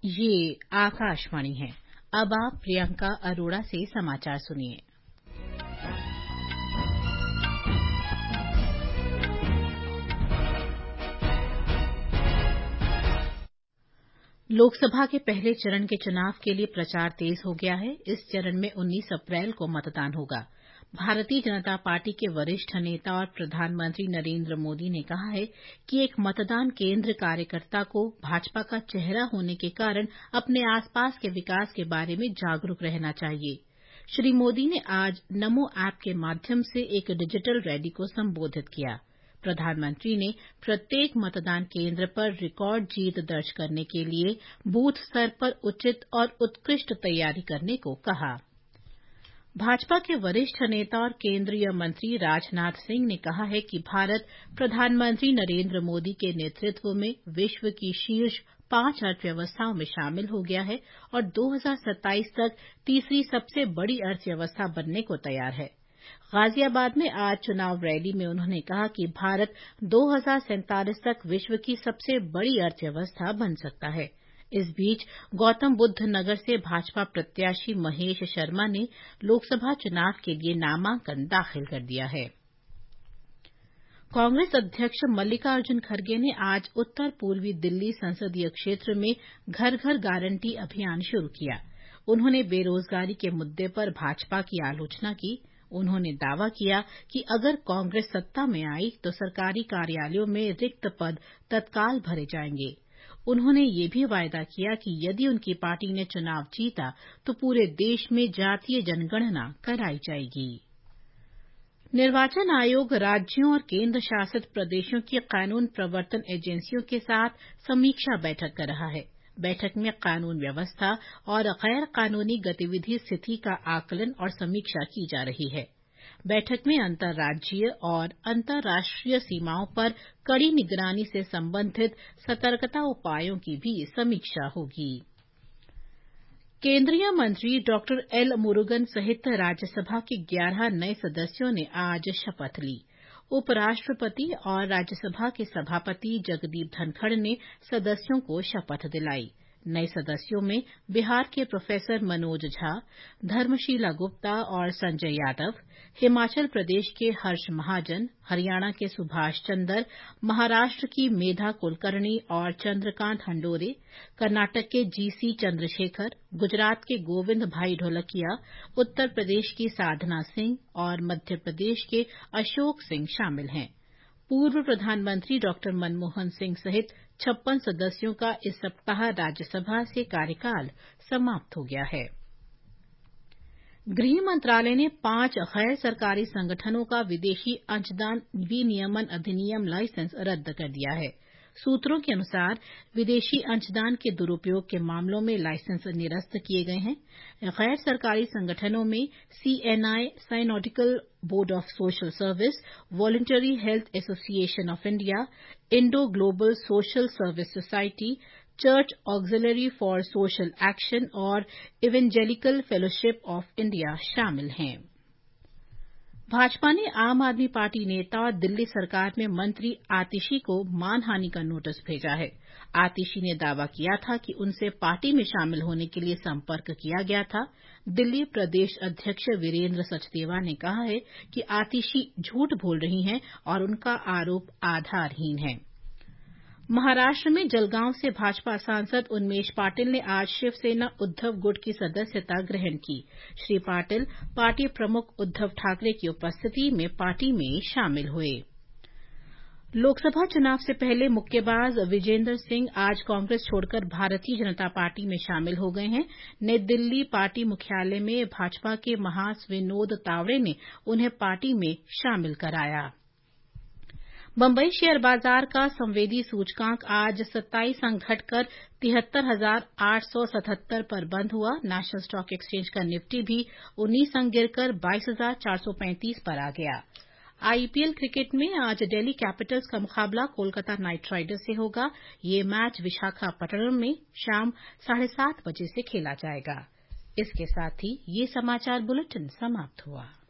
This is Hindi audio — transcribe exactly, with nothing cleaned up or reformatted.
ये आकाशवाणी है। अब आप प्रियंका अरोड़ा से समाचार सुनिए। लोकसभा के पहले चरण के चुनाव के लिए प्रचार तेज हो गया है। इस चरण में उन्नीस अप्रैल को मतदान होगा। भारतीय जनता पार्टी के वरिष्ठ नेता और प्रधानमंत्री नरेंद्र मोदी ने कहा है कि एक मतदान केंद्र कार्यकर्ता को भाजपा का चेहरा होने के कारण अपने आसपास के विकास के बारे में जागरूक रहना चाहिए। श्री मोदी ने आज नमो ऐप के माध्यम से एक डिजिटल रैली को संबोधित किया। प्रधानमंत्री ने प्रत्येक मतदान केंद्र पर रिकॉर्ड जीत दर्ज करने के लिए बूथ स्तर पर उचित और उत्कृष्ट तैयारी करने को कहा। भाजपा के वरिष्ठ नेता और केंद्रीय मंत्री राजनाथ सिंह ने कहा है कि भारत प्रधानमंत्री नरेंद्र मोदी के नेतृत्व में विश्व की शीर्ष पांच अर्थव्यवस्थाओं में शामिल हो गया है और दो हज़ार सत्ताईस तक तीसरी सबसे बड़ी अर्थव्यवस्था बनने को तैयार है। गाजियाबाद में आज चुनाव रैली में उन्होंने कहा कि भारत दो हज़ार सैंतालीस तक विश्व की सबसे बड़ी अर्थव्यवस्था बन सकता है। इस बीच गौतम बुद्ध नगर से भाजपा प्रत्याशी महेश शर्मा ने लोकसभा चुनाव के लिए नामांकन दाखिल कर दिया है। कांग्रेस अध्यक्ष मल्लिकार्जुन खड़गे ने आज उत्तर पूर्वी दिल्ली संसदीय क्षेत्र में घर घर गारंटी अभियान शुरू किया। उन्होंने बेरोजगारी के मुद्दे पर भाजपा की आलोचना की। उन्होंने दावा किया कि अगर कांग्रेस सत्ता में आई तो सरकारी कार्यालयों में रिक्त पद तत्काल भरे जाएंगे। उन्होंने ये भी वायदा किया कि यदि उनकी पार्टी ने चुनाव जीता तो पूरे देश में जातीय जनगणना कराई जाएगी। निर्वाचन आयोग राज्यों और केंद्र शासित प्रदेशों की कानून प्रवर्तन एजेंसियों के साथ समीक्षा बैठक कर रहा है। बैठक में कानून व्यवस्था और गैर कानूनी गतिविधि स्थिति का आकलन और समीक्षा की जा रही है। बैठक में अंतर्राज्यीय और अंतर्राष्ट्रीय सीमाओं पर कड़ी निगरानी से संबंधित सतर्कता उपायों की भी समीक्षा होगी। केंद्रीय मंत्री डॉक्टर एल मुरुगन सहित राज्यसभा के ग्यारह नए सदस्यों ने आज शपथ ली। उपराष्ट्रपति और राज्यसभा के सभापति जगदीप धनखड़ ने सदस्यों को शपथ दिलाई। नए सदस्यों में बिहार के प्रोफेसर मनोज झा, धर्मशीला गुप्ता और संजय यादव, हिमाचल प्रदेश के हर्ष महाजन, हरियाणा के सुभाष चंद्र, महाराष्ट्र की मेधा कुलकर्णी और चंद्रकांत हंडोरे, कर्नाटक के जीसी चंद्रशेखर, गुजरात के गोविंद भाई ढोलकिया, उत्तर प्रदेश की साधना सिंह और मध्य प्रदेश के अशोक सिंह शामिल हैं। पूर्व प्रधानमंत्री डॉक्टर मनमोहन सिंह सहित छप्पन सदस्यों का इस सप्ताह राज्यसभा से कार्यकाल समाप्त हो गया है। गृह मंत्रालय ने पांच गैर सरकारी संगठनों का विदेशी अंशदान विनियमन अधिनियम लाइसेंस रद्द कर दिया है। सूत्रों के अनुसार विदेशी अंशदान के दुरुपयोग के मामलों में लाइसेंस निरस्त किए गए हैं। गैर सरकारी संगठनों में CNI, synodical board of social service, voluntary health association of India, Indo global social service society, church auxiliary for social action और इवेंजेलिकल फेलोशिप ऑफ इंडिया शामिल हैं। भाजपा ने आम आदमी पार्टी नेता और दिल्ली सरकार में मंत्री आतिशी को मानहानि का नोटिस भेजा है। आतिशी ने दावा किया था कि उनसे पार्टी में शामिल होने के लिए संपर्क किया गया था। दिल्ली प्रदेश अध्यक्ष वीरेंद्र सचदेवा ने कहा है कि आतिशी झूठ बोल रही हैं और उनका आरोप आधारहीन है। महाराष्ट्र में जलगांव से भाजपा सांसद उन्मेष पाटिल ने आज शिवसेना उद्धव गुट की सदस्यता ग्रहण की। श्री पाटिल पार्टी प्रमुख उद्धव ठाकरे की उपस्थिति में पार्टी में शामिल हुए। लोकसभा चुनाव से पहले मुक्केबाज विजेंदर सिंह आज कांग्रेस छोड़कर भारतीय जनता पार्टी में शामिल हो गए हैं। नई दिल्ली पार्टी मुख्यालय में भाजपा के महास विनोद तावड़े ने उन्हें पार्टी में शामिल कराया। बंबई शेयर बाजार का संवेदी सूचकांक आज सत्ताईस अंक घटकर तिहत्तर हजार आठ सौ सतहत्तर पर बंद हुआ। नेशनल स्टॉक एक्सचेंज का निफ्टी भी उन्नीस अंक गिरकर बाईस हजार चार सौ पैंतीस पर आ गया। आईपीएल क्रिकेट में आज दिल्ली कैपिटल्स का मुकाबला कोलकाता नाइट राइडर्स से होगा। ये मैच विशाखापट्टनम में शाम साढ़े सात बजे से खेला जाएगा। इसके साथ ही ये समाचार बुलेटिन समाप्त हुआ।